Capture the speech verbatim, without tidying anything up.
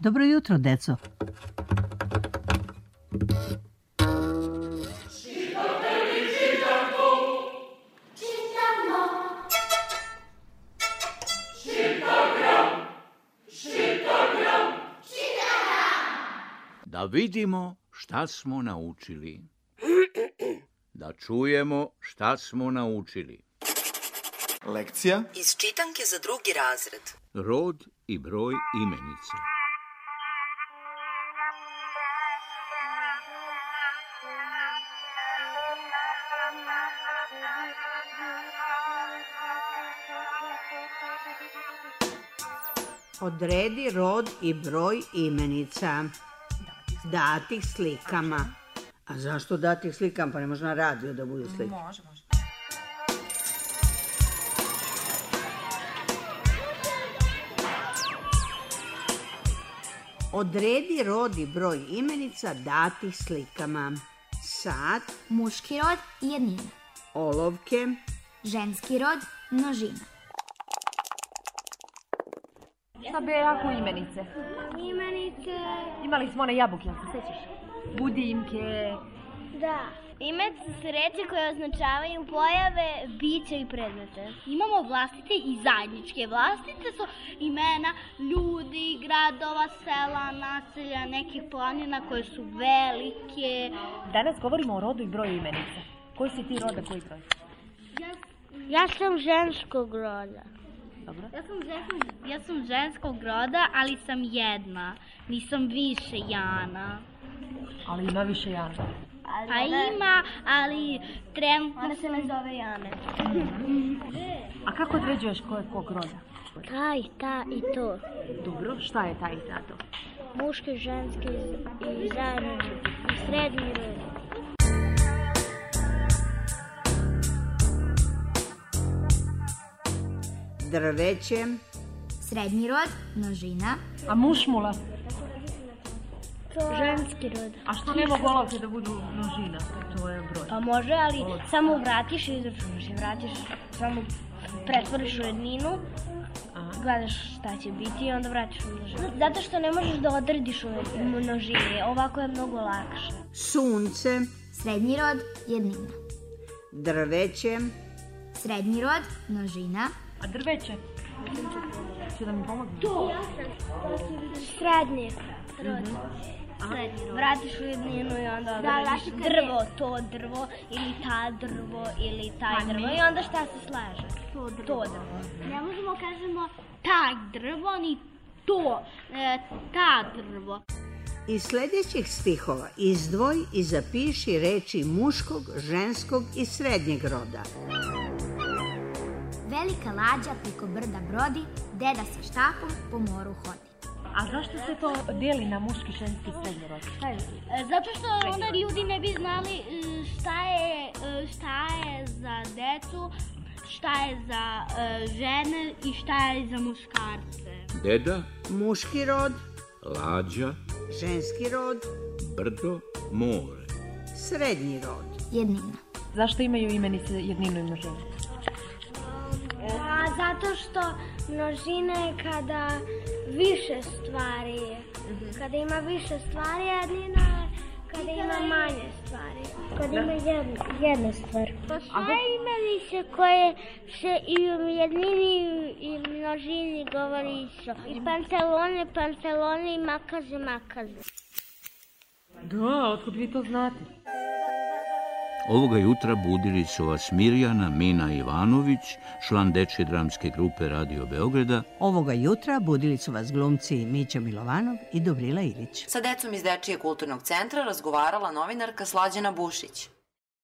Dobro jutro, deco. Da vidimo šta smo naučili. Da čujemo šta smo naučili. Lekcija iz čitanke za drugi razred. Rod i broj imenica. Odredi rod i broj imenica. Datih slikama. A zašto datih slikama? Pa ne može na radio da bude slike. Može, može. Odredi rod i broj imenica datih slikama. Sat. Muški rod, jednina. Olovke. Ženski rod, množina. Šta be jako imenice? Imenice... Imali smo one jabuke, jel se sjećaš? Budimke. Da. Imenice su reči koje označavaju pojave, bića i predmete. Imamo vlastite i zajedničke. Vlastite su imena ljudi, gradova, sela, naselja, nekih planina koje su velike. Danas govorimo o rodu i broju imenica. Koji si ti roda, koji broj? Ja, ja sam ženskog roda. Dobro. Ja sam, ženskog, ja sam ženskog roda, ali sam jedna. Nisam više Jana. Ali ima više Jana. Pa ima, ali trenutno ona se ne zove Jane. A kako određuješ ko je kog roda? Taj, ta i to. Dobro, šta je taj i ta to? Muški, ženski i zajedno i srednji rod. Drveće. Srednji rod, množina. A mušmula? Ženski rod. A što ne mogu olovke da budu množina? To je broj. Pa može, ali Olovke. Samo vratiš i izračunaš i vratiš, samo pretvoriš u jedninu, aha, gledaš šta će biti i onda vratiš u množinu. Zato što ne možeš da odrediš u množini, ovako je mnogo lakše. Sunce. Srednji rod, jednina. Drveće. Srednji rod, množina. A drveće? Če da mi pomoći? To! Srednji rod. Srednji rod. Vratiš u jedninu i onda odrediš da, drvo, to drvo, ili ta drvo, ili taj A drvo. Ne. I onda šta se slaže? To drvo. To drvo. Ne možemo kažemo taj drvo, ni to, e, ta drvo. Iz sljedećih stihova izdvoj i zapiši reči muškog, ženskog i srednjeg roda. Velika lađa preko brda brodi, deda sa štapom po moru hodi. A zašto se to dijeli na muški, ženski i srednji rod? Šta je? Zato što onda ljudi ne bi znali šta je, šta je za decu, šta je za žene i šta je za muškarce. Deda. Muški rod. Lađa. Ženski rod. Brdo, more. Srednji rod. Jednina. Zašto imaju imenice jedninu i množinu? A zato što množina je kada više stvari je. Mm-hmm. Kada ima više stvari, jednina je kada ima manje stvari. Kada ima jedna, jedna stvar. Postoje imenice koje se i u jednini i u množini govori isto. I pantalone, pantalone i makaze, makaze. Da, otkud vi to znate? Ovoga jutra budili su vas Mirjana Mina Ivanović, član dečje dramske grupe Radio Beograda. Ovoga jutra budili su vas glumci Mića Milovanov i Dobrila Ilić. Sa decom iz Dečijeg kulturnog centra razgovarala novinarka Slađana Bušić.